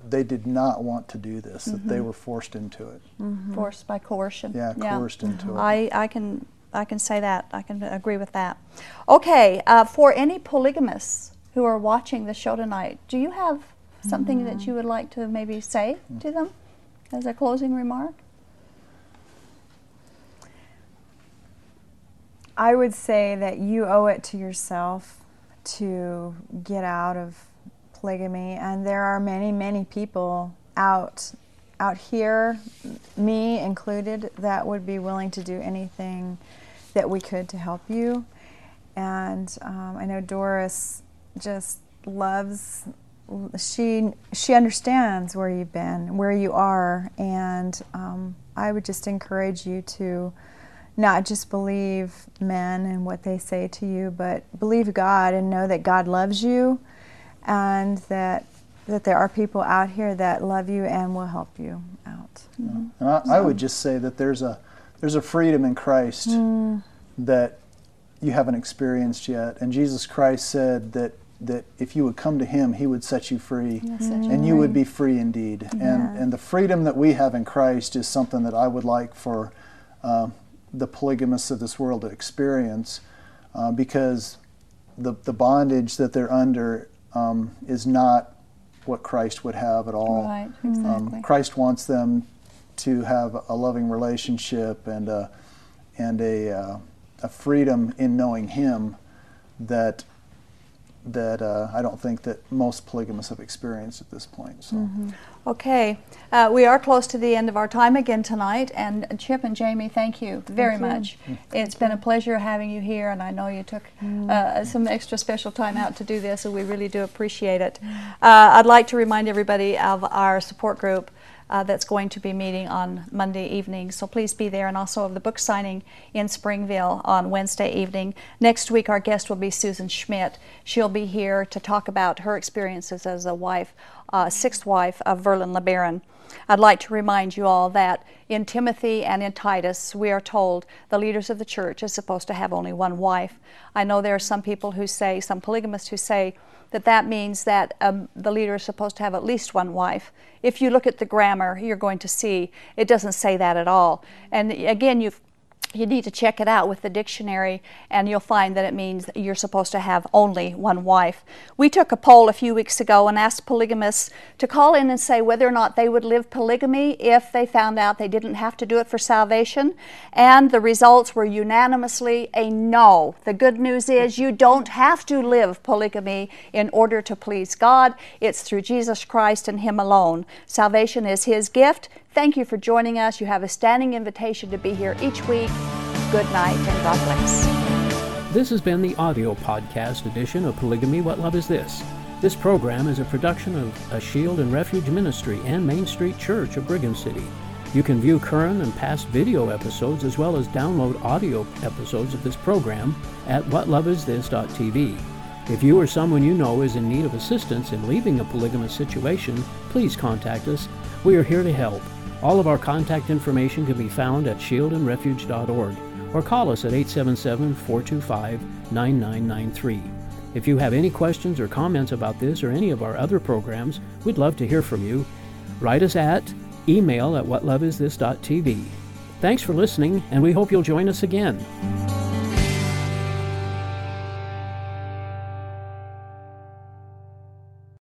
S3: they did not want to do this, that they were forced into it.
S2: Forced by coercion.
S3: Yeah, coerced into it.
S2: I can say that. I can agree with that. Okay, for any polygamists who are watching the show tonight, do you have something that you would like to maybe say to them as a closing remark?
S4: I would say that you owe it to yourself to get out of polygamy, and there are many, many people out here, me included, that would be willing to do anything that we could to help you. And I know Doris just loves, she understands where you've been, where you are, and I would just encourage you to not just believe men and what they say to you, but believe God and know that God loves you, and that there are people out here that love you and will help you out.
S3: And I would just say that there's a freedom in Christ that you haven't experienced yet. And Jesus Christ said that if you would come to Him, He would set you free, and you would be free indeed. And the freedom that we have in Christ is something that I would like for the polygamists of this world to experience, because the bondage that they're under is not what Christ would have at all.
S2: Right, exactly.
S3: Christ wants them to have a loving relationship and a freedom in knowing Him that I don't think that most polygamists have experienced at this point. So.
S2: Okay, we are close to the end of our time again tonight, and Chip and Jamie, thank you very much. It's been a pleasure having you here, and I know you took some extra special time out to do this, and we really do appreciate it. I'd like to remind everybody of our support group that's going to be meeting on Monday evening, so please be there, and also of the book signing in Springville on Wednesday evening. Next week our guest will be Susan Schmidt. She'll be here to talk about her experiences as a wife, sixth wife of Verlin LeBaron. I'd like to remind you all that in Timothy and in Titus we are told the leaders of the church is supposed to have only one wife. I know there are some people who say, some polygamists who say that means that the leader is supposed to have at least one wife. If you look at the grammar, you're going to see it doesn't say that at all. And again, you need to check it out with the dictionary, and you'll find that it means that you're supposed to have only one wife. We took a poll a few weeks ago and asked polygamists to call in and say whether or not they would live polygamy if they found out they didn't have to do it for salvation, and the results were unanimously a no. The good news is you don't have to live polygamy in order to please God. It's through Jesus Christ and Him alone. Salvation is His gift. Thank you for joining us. You have a standing invitation to be here each week. Good night and God bless.
S1: This has been the audio podcast edition of Polygamy, What Love Is This? This program is a production of a Shield and Refuge Ministry and Main Street Church of Brigham City. You can view current and past video episodes as well as download audio episodes of this program at whatloveisthis.tv. If you or someone you know is in need of assistance in leaving a polygamous situation, please contact us. We are here to help. All of our contact information can be found at shieldandrefuge.org or call us at 877-425-9993. If you have any questions or comments about this or any of our other programs, we'd love to hear from you. Write us at email@whatloveisthis.tv. Thanks for listening, and we hope you'll join us again.